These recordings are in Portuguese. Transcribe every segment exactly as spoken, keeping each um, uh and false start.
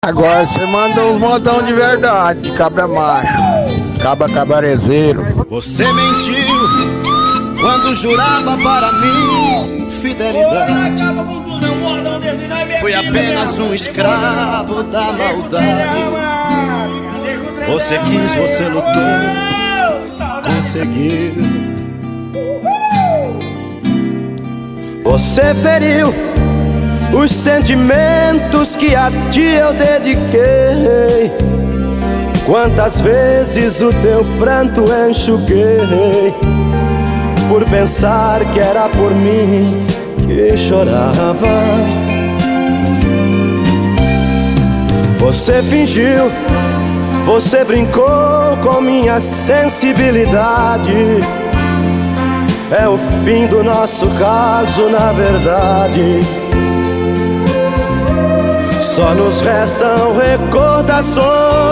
Agora você manda uns modão de verdade, de cabra macho, cabra cabarezeiro. Você mentiu quando jurava para mim fidelidade. Fui apenas um escravo da maldade. Você quis, você lutou, conseguiu. Você feriu os sentimentos que a ti eu dediquei. Quantas vezes o teu pranto enxuguei, por pensar que era por mim que chorava. Você fingiu, você brincou com minha sensibilidade. É o fim do nosso caso, na verdade. Só nos restam recordações.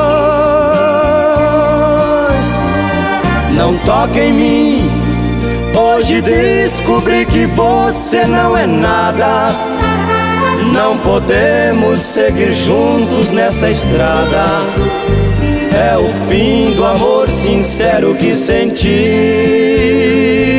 Não toque em mim. Hoje descobri que você não é nada. Não podemos seguir juntos nessa estrada. É o fim do amor sincero que senti.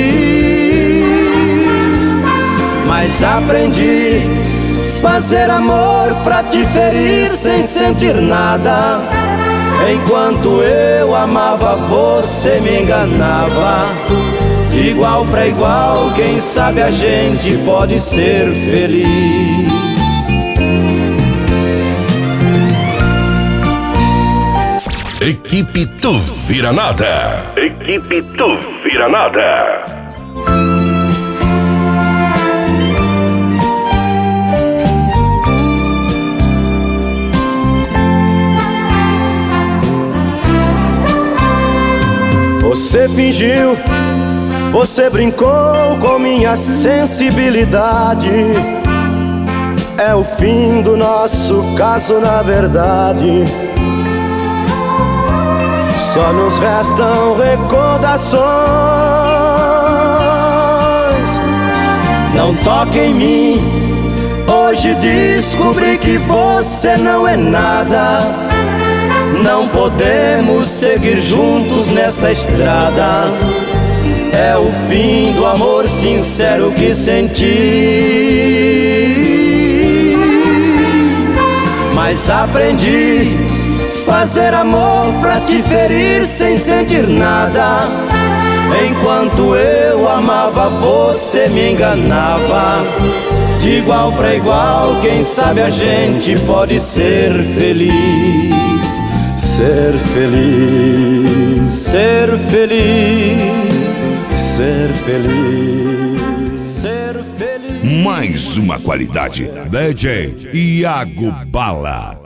Mas aprendi fazer amor pra te ferir sem sentir nada. Enquanto eu amava, você me enganava. De igual pra igual, quem sabe a gente pode ser feliz. Equipe Tu Vira Nada. Equipe Tu Vira Nada. Você fingiu, você brincou com minha sensibilidade. É o fim do nosso caso, na verdade. Só nos restam recordações. Não toque em mim. Hoje descobri que você não é nada. Não podemos seguir juntos nessa estrada. É o fim do amor sincero que senti. Mas aprendi fazer amor pra te ferir sem sentir nada. Enquanto eu amava, você me enganava. De igual pra igual, quem sabe a gente pode ser feliz. Ser feliz, ser feliz, ser feliz, ser feliz. Mais uma qualidade. D J Iago Bala.